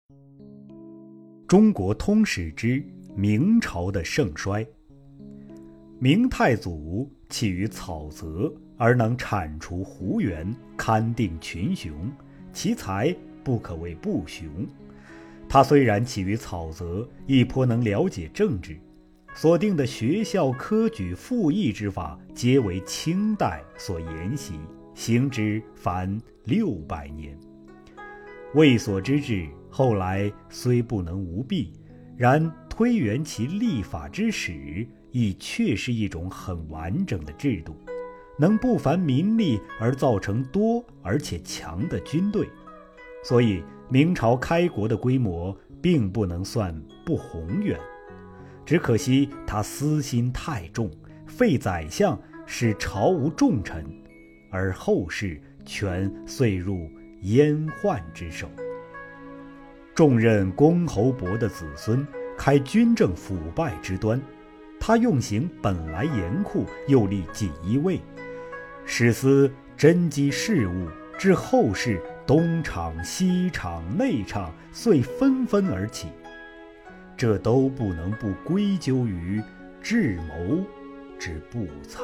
中国通史之明朝的盛衰。明太祖起于草泽，而能铲除胡元，勘定群雄，其才不可谓不雄。他虽然起于草泽，亦颇能了解政治，所定的学校科举赋役之法，皆为清代所沿袭，行之凡600年。魏所之治，后来虽不能无弊，然推圆其立法之始，亦确是一种很完整的制度，能不凡民力而造成多而且强的军队。所以明朝开国的规模并不能算不宏远，只可惜他私心太重，废宰相，使朝无重臣，而后世全遂入阉宦之手。重任公侯伯的子孙，开军政腐败之端。他用刑本来严酷，又立锦衣卫，史思侦缉事务，至后世东厂西厂内厂遂纷纷而起，这都不能不归咎于智谋之不藏。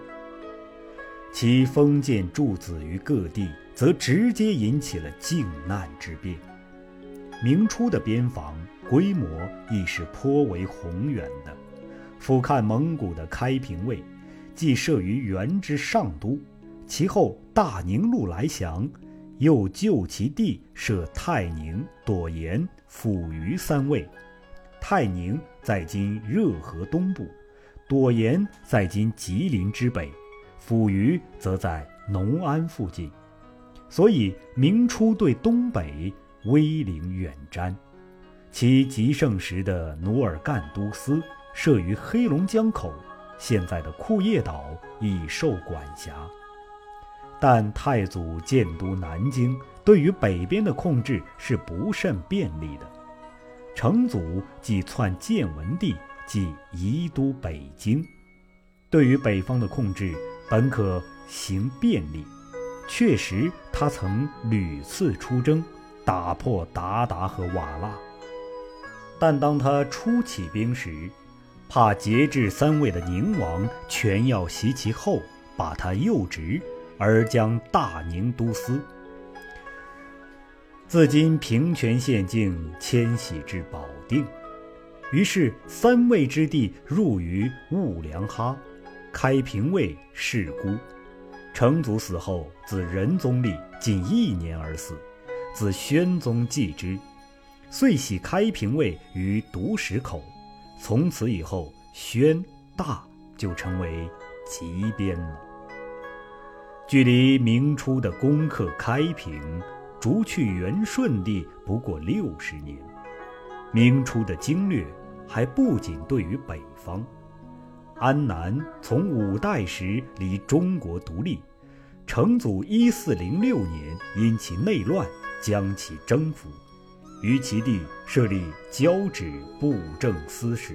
其封建诸子于各地，则直接引起了靖难之变。明初的边防规模亦是颇为宏远的。俯瞰蒙古的开平卫，既设于元之上都，其后大宁路来降，又就其地设泰宁、朵颜、抚余3卫。泰宁在今热河东部，朵颜在今吉林之北，抚余则在农安附近。所以明初对东北威灵远瞻。其极盛时的努尔干都司设于黑龙江口，现在的库页岛已受管辖。但太祖建都南京，对于北边的控制是不甚便利的。成祖即篡建文帝，即移都北京，对于北方的控制本可行便利。确实他曾屡次出征，打破鞑靼和瓦剌。但当他初起兵时，怕节制3卫的宁王全要袭其后，把他诱职，而将大宁都司自今平泉县境迁徙至保定。于是3卫之地入于兀良哈，开平卫弑孤。成祖死后，子仁宗立，仅1年而死，子宣宗继之，遂徙开平卫于独石口。从此以后，宣大就成为极边了。距离明初的攻克开平，逐去元顺帝不过60年。明初的经略还不仅对于北方。安南从5代时离中国独立，成祖1406年因其内乱，将其征服，于其地设立交趾布政司使。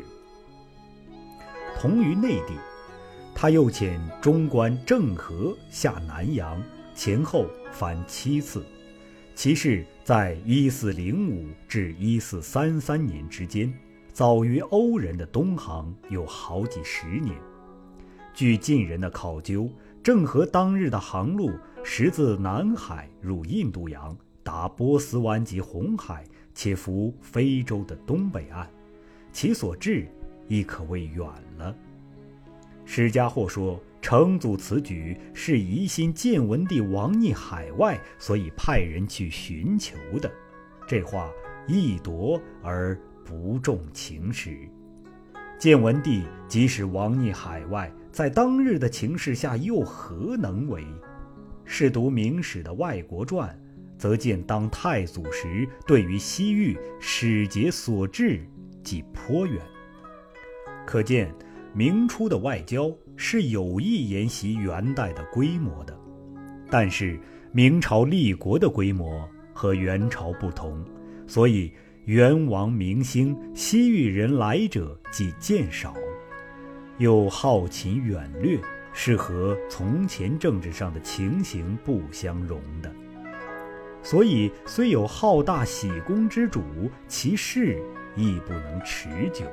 同于内地，他又遣中官郑和下南洋，前后凡7次。其事在1405至1433年之间，早于欧人的东航有好几10年。据近人的考究，郑和当日的航路实自南海入印度洋，达波斯湾及红海，且服非洲的东北岸，其所至亦可谓远了。史家或说，成祖此举是疑心建文帝亡匿海外，所以派人去寻求的。这话易夺而不重情实。建文帝即使亡匿海外，在当日的情势下又何能为？试读明史的外国传，则见当太祖时，对于西域使节所至即颇远。可见明初的外交是有意沿袭元代的规模的。但是明朝立国的规模和元朝不同，所以元王明兴，西域人来者即渐少，又好勤远略，是和从前政治上的情形不相容的。 所以虽有好大喜功之主，其事亦不能持久。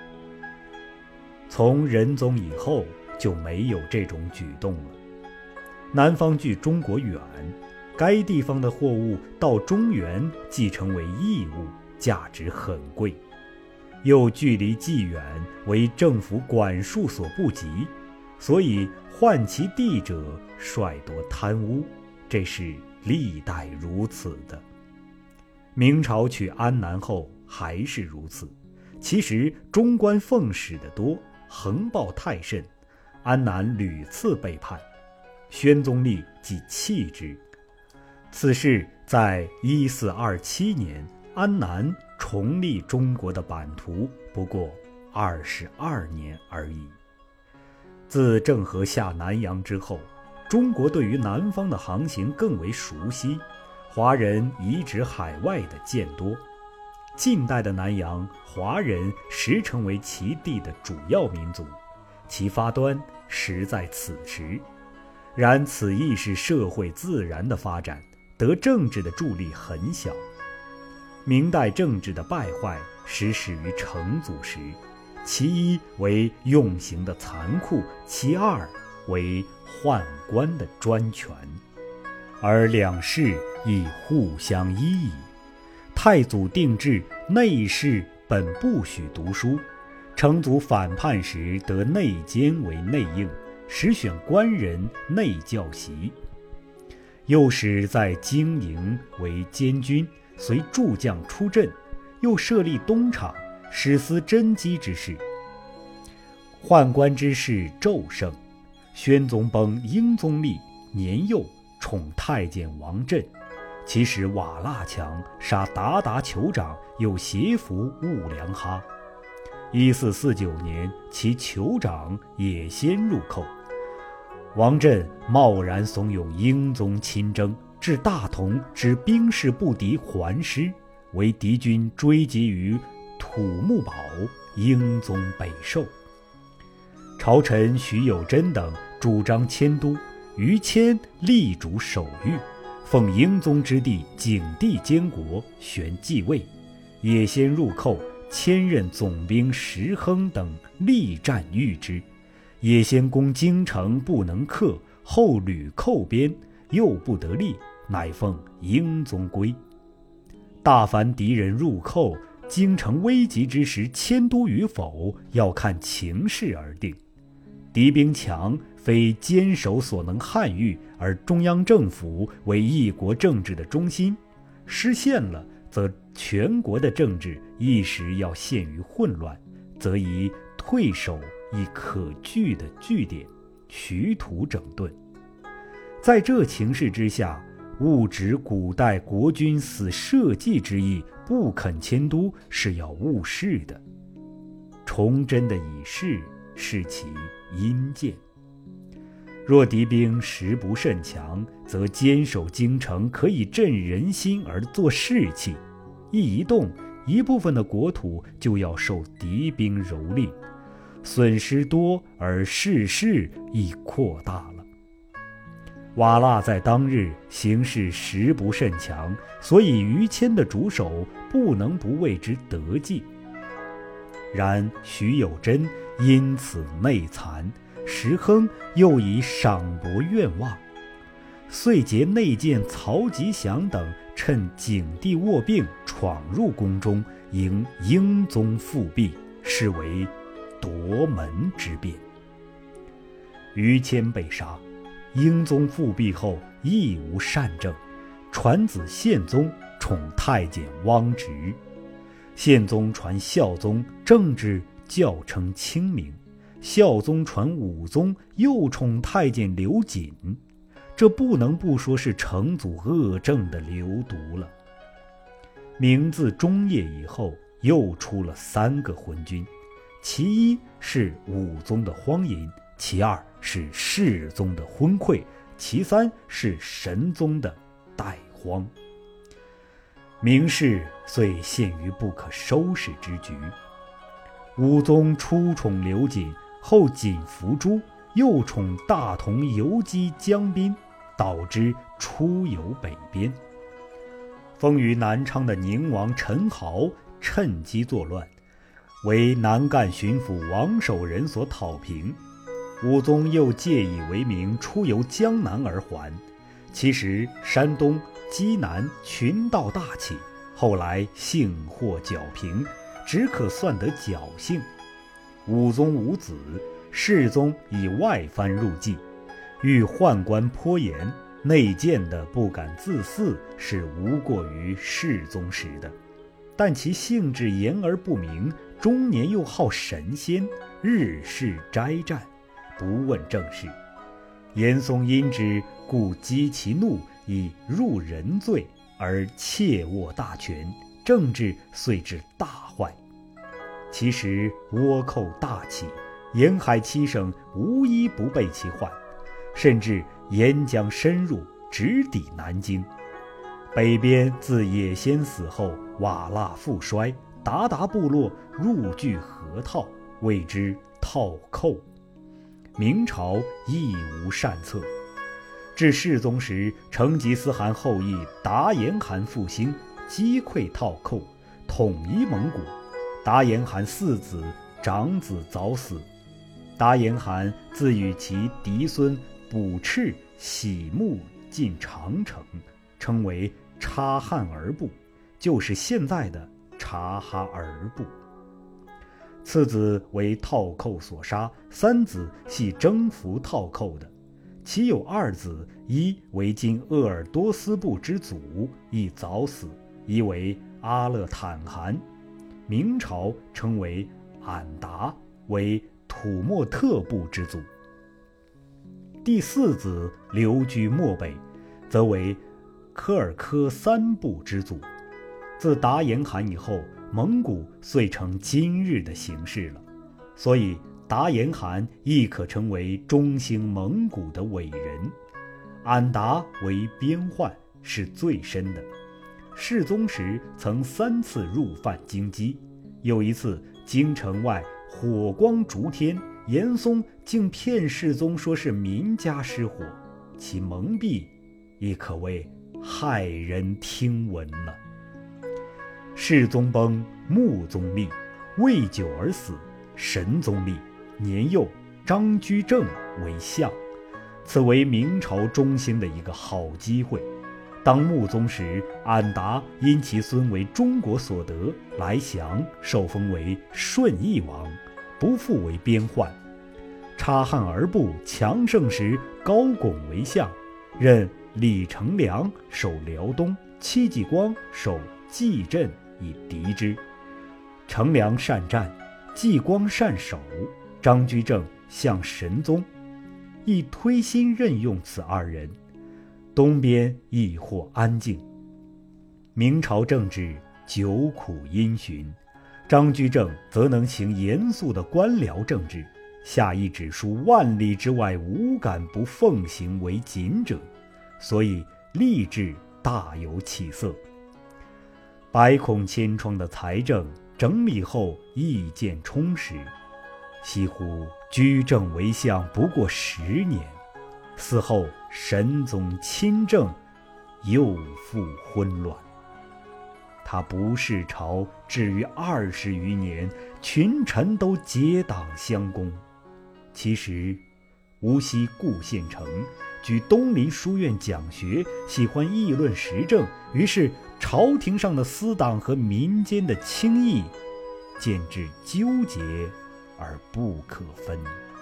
从仁宗以后就没有这种举动了。南方距中国远，该地方的货物到中原即成为义务，价值很贵，又距离既远，为政府管束所不及，所以换其地者率多贪污，这是历代如此的。明朝取安南后还是如此。其实中官奉使的多，横暴太甚，安南屡次背叛，宣宗立即弃之。此事在1427年，安南重立中国的版图不过22年而已。自郑和下南洋之后，中国对于南方的航行更为熟悉，华人移植海外的渐多。近代的南洋，华人实成为其地的主要民族，其发端实在此时。然此亦是社会自然的发展，得政治的助力很小。明代政治的败坏始于成祖时，其一为用刑的残酷，其二为宦官的专权，而两世亦互相依倚。太祖定制内侍本不许读书，成祖反叛时得内监为内应，实选官人内教习，又使在经营为监军，随诸将出阵，又设立东厂，使司侦缉之事。宦官之事骤盛。宣宗崩，英宗立，年幼宠太监王振，其使瓦剌强，杀鞑靼酋长，又挟俘兀良哈。1449年，其酋长也先入寇。王振贸然怂恿英宗亲征，至大同之兵士不敌还师，为敌军追击于土木堡，英宗北受。朝臣徐有贞等主张迁都，于谦力主守御，奉英宗之弟景帝监国，旋继位，也先入寇，迁任总兵石亨等力战御之。也先攻京城不能克，后屡寇边，又不得力，乃奉英宗归。大凡敌人入寇，京城危急之时，迁都与否，要看情势而定。敌兵强，非坚守所能撼御，而中央政府为一国政治的中心，失陷了，则全国的政治一时要陷于混乱，则以退守以可据的据点，徐图整顿。在这情势之下，误指古代国君死社稷之意，不肯迁都，是要误事的。崇祯的以示是其阴见。若敌兵实不甚强，则坚守京城可以振人心而作士气，一移动，一部分的国土就要受敌兵蹂躏，损失多而势亦扩大了。瓦剌在当日形势实不甚强，所以于谦的主守不能不为之得计。然徐有贞因此内残，石亨又以赏博愿望，遂结内监曹吉祥等趁景帝卧病闯入宫中，迎英宗复辟，是为夺门之变。于谦被杀，英宗复辟后亦无善政，传子宪宗宠太监汪直，宪宗传孝宗，政治教称清明，孝宗传武宗，又宠太监刘瑾，这不能不说是成祖恶政的流毒了。明自中叶以后，又出了3个昏君，其一是武宗的荒淫，其二是世宗的昏聩，其三是神宗的怠荒。明氏遂陷于不可收拾之局。武宗初宠刘瑾，后瑾伏诛，又宠大同游击江滨，导致出游北边。 封于南昌的宁王陈豪趁机作乱，为南赣巡抚王守仁所讨平。武宗又借以为名出游江南而还。其实山东、济南群盗大起，后来幸获剿平，只可算得侥幸。武宗无子，世宗以外藩入继，欲宦官颇严，内谏的不敢自肆，是无过于世宗时的。但其性质严而不明，终年又好神仙，日事斋战，不问政事。严嵩因之，故激其怒，以入人罪而窃握大权，政治遂至大坏。其实倭寇大起，沿海七省无一不被其患，甚至沿江深入，直抵南京。北边自野先死后，瓦剌复衰，鞑靼部落入据河套，谓之套寇。明朝亦无善策。至世宗时，成吉思汗后裔达延汗复兴，击溃套寇，统一蒙古。达延汗4子，长子早死。达延汗自与其嫡孙卜赤、喜慕进长城，称为察罕儿部，就是现在的察哈尔部。次子为套寇所杀，3子系征服套寇的，其有2子，一为今鄂尔多斯部之祖，亦早死，一为阿勒坦汗，明朝称为俺答，为土默特部之祖。第4子留居漠北，则为科尔科3部之祖。自达延汗以后，蒙古遂成今日的形势了，所以达延汗亦可称为中兴蒙古的伟人。俺答为边患，是最深的。世宗时曾3次入犯京畿，有一次京城外火光烛天，严嵩竟骗世宗说是民家失火，其蒙蔽亦可谓骇人听闻了。世宗崩，穆宗立，未久而死。神宗立，年幼，张居正为相，此为明朝中兴的一个好机会。当穆宗时，俺答因其孙为中国所得，来降，受封为顺义王，不复为边患。察罕儿部强盛时，高拱为相，任李成梁守辽东，戚继光守蓟镇以敌之。成梁善战，继光善守，张居正向神宗，亦推心任用此2人。东边亦获安静。明朝政治久苦阴循，张居正则能行严肃的官僚政治，下一指书万里之外无敢不奉行为谨者，所以吏治大有起色。百孔千疮的财政整理后意见充实，惜乎居正为相不过10年，死后神宗亲政，又复昏乱。他不弑朝，至于20余年，群臣都结党相攻。其实无锡顾县城举东林书院讲学，喜欢议论时政，于是朝廷上的私党和民间的轻议渐至纠结而不可分。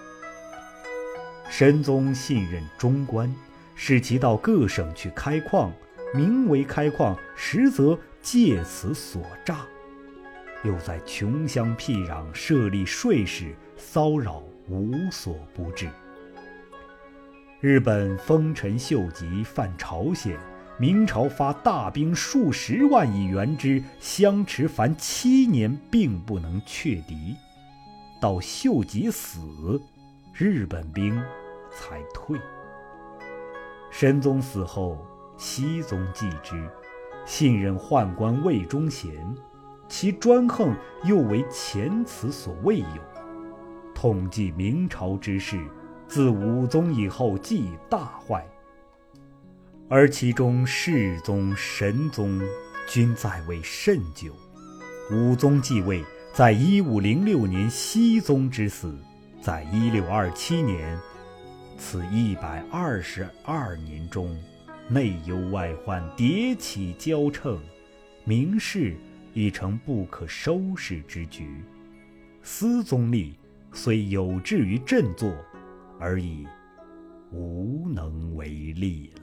神宗信任中官，使其到各省去开矿，名为开矿，实则借此所诈，又在穷乡僻壤设立税使，骚扰无所不至。日本丰臣秀吉犯朝鲜，明朝发大兵数十万以援之，相持凡7年，并不能却敌。到秀吉死，日本兵才退。神宗死后，熹宗继之，信任宦官魏忠贤，其专横又为前此所未有。统计明朝之事，自武宗以后即大坏，而其中世宗、神宗均在位甚久。武宗继位，在1506年熹宗之死，在1627年，此122年中，内忧外患迭起交乘，明世已成不可收拾之局。思宗立虽有志于振作，而已无能为力了。